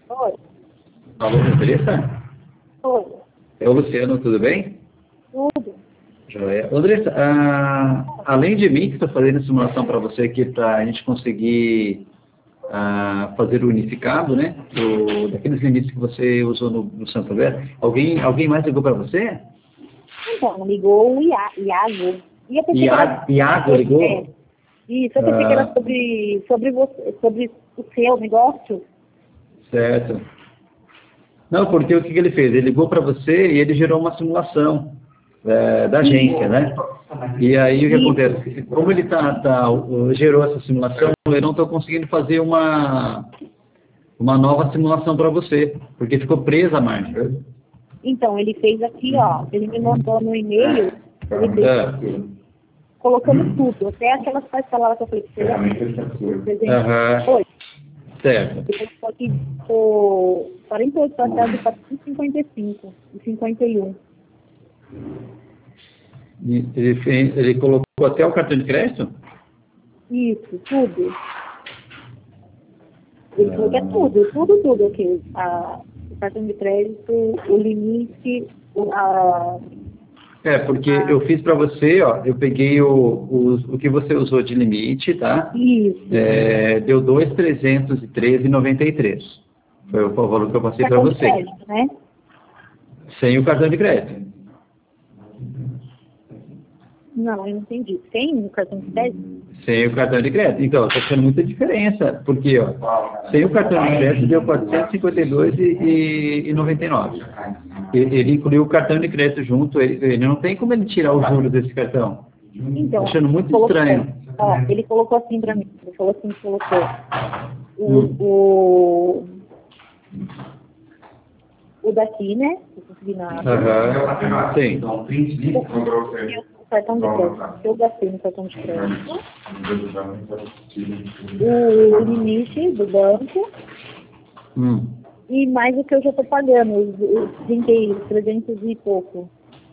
Oi. Alô, Andressa? Oi. É o Luciano, tudo bem? Tudo. Joia. Andressa, além de mim que estou fazendo a simulação para você aqui para a gente conseguir fazer o unificado, né? Daqueles limites que você usou no Santander, alguém mais ligou para você? Então, ligou o Iago. E eu pensei que era... Iago ligou? É. Isso, eu pensei que era sobre você, sobre o seu negócio. Certo. Não, porque o que ele fez? Ele ligou para você e ele gerou uma simulação da agência, né? E aí o que acontece? Como ele gerou essa simulação, eu não estou conseguindo fazer uma nova simulação para você, porque ficou presa a margem. Então, ele fez aqui, ó, ele me mandou no e-mail, ele fez, colocando tudo, até aquelas parcelas que eu falei que você Oi. Certo. Ele colocou aqui o 48 parcelas de 455 e 51. Ele colocou até o cartão de crédito? Isso, tudo. Ele falou que é tudo aqui. O cartão de crédito, o limite, porque eu fiz para você, ó, eu peguei o que você usou de limite, tá? Isso. Deu 2.313,93. Foi o valor que eu passei para você. Cartão de crédito, né? Sem o cartão de crédito. Não, eu não entendi. Sem o cartão de crédito? Sem o cartão de crédito. Então, está tendo muita diferença, porque ó, sem o cartão de crédito deu 452,99. Ele incluiu o cartão de crédito junto, ele não tem como ele tirar os juros desse cartão. Então, tá achando muito estranho. Ó, ele colocou assim para mim, ele falou assim, colocou o daqui, né? O consignado. Sim. O cartão de crédito, que eu gastei no cartão de crédito. O limite do banco. E mais o que eu já estou pagando, os 300 e pouco.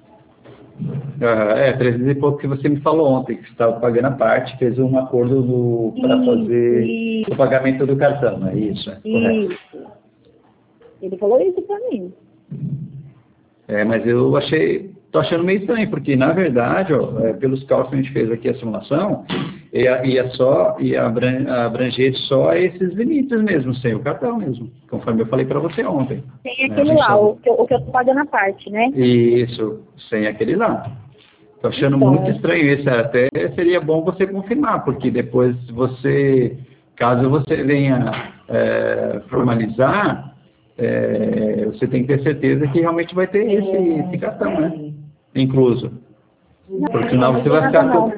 300 e pouco que você me falou ontem, que você estava pagando a parte, fez um acordo para fazer o pagamento do cartão, não é isso? Isso. Ele falou isso para mim. Mas eu tô achando meio estranho, porque na verdade, ó, pelos cálculos que a gente fez aqui a simulação, ia abranger só esses limites mesmo, sem o cartão mesmo, conforme eu falei para você ontem. Tem aquele lá, o que eu tô pagando a parte, né? Isso, sem aquele lá. Tô achando muito estranho isso, até seria bom você confirmar, porque depois caso você venha formalizar, você tem que ter certeza que realmente vai ter esse cartão, né? Incluso. Porque senão você vai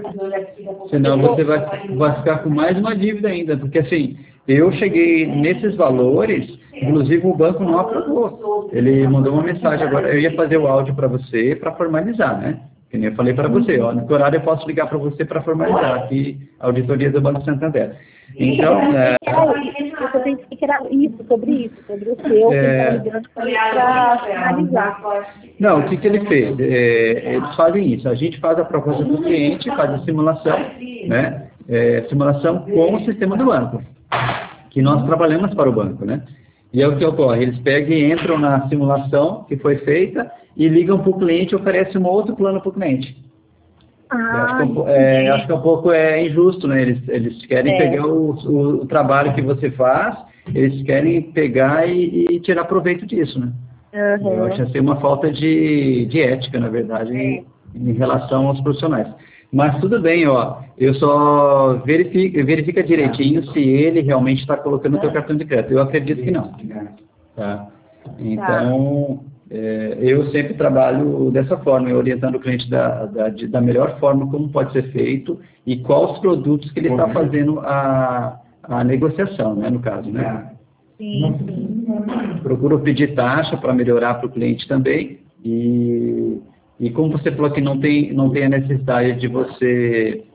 ficar com mais uma dívida ainda, porque assim, eu cheguei nesses valores, inclusive o banco não aprovou. Ele mandou uma mensagem agora, eu ia fazer o áudio para você para formalizar, né? Que nem eu falei para você, ó, no que horário eu posso ligar para você para formalizar aqui a auditoria do Banco Santander. Então, eu pensei que era sobre o seu, que estava ligando para finalizar. Não, o que ele fez? Eles fazem isso, a gente faz a proposta do cliente, faz a simulação, né? Simulação com o sistema do banco, que nós trabalhamos para o banco, né? E é o que ocorre, eles pegam e entram na simulação que foi feita e ligam para o cliente e oferecem um outro plano para o cliente. Acho que é um pouco injusto, né? Eles querem pegar o trabalho que você faz, eles querem pegar e tirar proveito disso, né? Eu acho assim uma falta de ética, na verdade, em relação aos profissionais. Mas tudo bem, ó, eu só verifica direitinho se ele realmente está colocando o seu cartão de crédito. Eu acredito que não. Tá? Então, eu sempre trabalho dessa forma, orientando o cliente da melhor forma como pode ser feito e quais produtos que ele está fazendo a negociação, né, no caso, né? Sim. Procuro pedir taxa para melhorar para o cliente também e como você falou que não tem a necessidade de você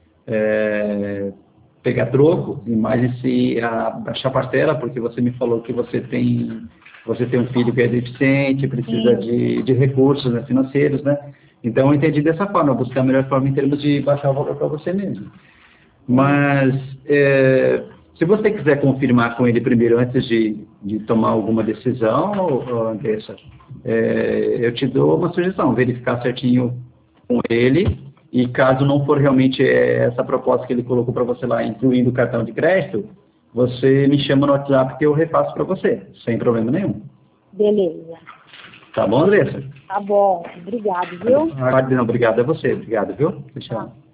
pegar troco, mas baixar parcela, porque você me falou que você tem um filho que é deficiente, precisa de recursos, né, financeiros, né? Então eu entendi dessa forma, buscar a melhor forma em termos de baixar o valor para você mesmo. Mas Se você quiser confirmar com ele primeiro, antes de tomar alguma decisão, Andressa, eu te dou uma sugestão, verificar certinho com ele, e caso não for realmente essa proposta que ele colocou para você lá, incluindo o cartão de crédito, você me chama no WhatsApp que eu repasso para você, sem problema nenhum. Beleza. Tá bom, Andressa? Tá bom. Obrigado, viu? Não, obrigado a você. Obrigado, viu? Tchau.